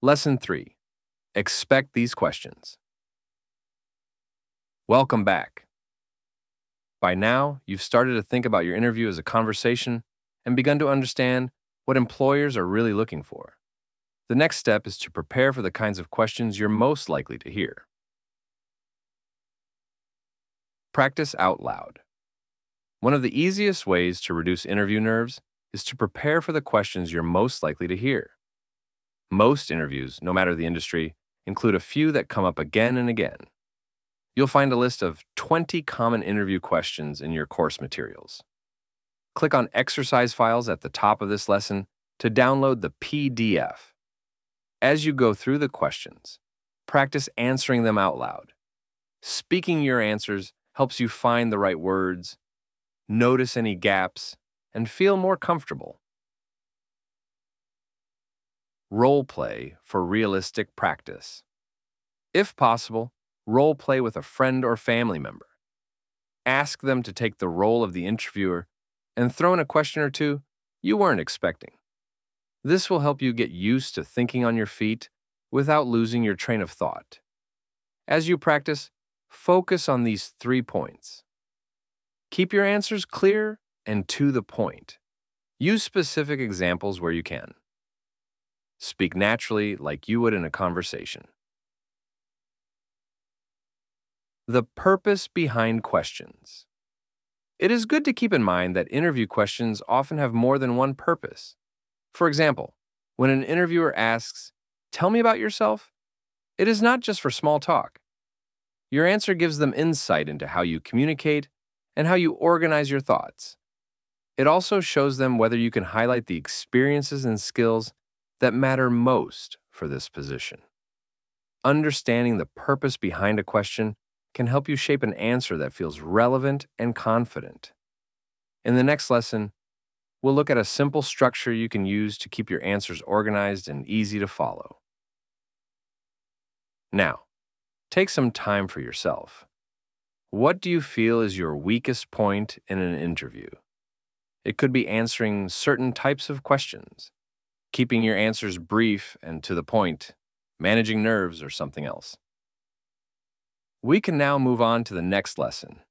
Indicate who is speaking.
Speaker 1: Lesson 3. Expect these questions. Welcome back. By now, you've started to think about your interview as a conversation and begun to understand what employers are really looking for. The next step is to prepare for the kinds of questions you're most likely to hear. Practice out loud. One of the easiest ways to reduce interview nerves is to prepare for the questions you're most likely to hear. Most interviews, no matter the industry, include a few that come up again and again. You'll find a list of 20 common interview questions in your course materials. Click on exercise files at the top of this lesson to download the PDF. As you go through the questions, practice answering them out loud. Speaking your answers helps you find the right words, notice any gaps, and feel more comfortable. Role play for realistic practice. If possible, role play with a friend or family member. Ask them to take the role of the interviewer and throw in a question or two you weren't expecting. This will help you get used to thinking on your feet without losing your train of thought. As you practice, focus on these 3 points. Keep your answers clear and to the point. Use specific examples where you can. Speak naturally like you would in a conversation. The purpose behind questions. It is good to keep in mind that interview questions often have more than one purpose. For example, when an interviewer asks, "Tell me about yourself," it is not just for small talk. Your answer gives them insight into how you communicate and how you organize your thoughts. It also shows them whether you can highlight the experiences and skills that matter most for this position. Understanding the purpose behind a question can help you shape an answer that feels relevant and confident. In the next lesson, we'll look at a simple structure you can use to keep your answers organized and easy to follow. Now, take some time for yourself. What do you feel is your weakest point in an interview? It could be answering certain types of questions, keeping your answers brief and to the point, managing nerves, or something else. We can now move on to the next lesson,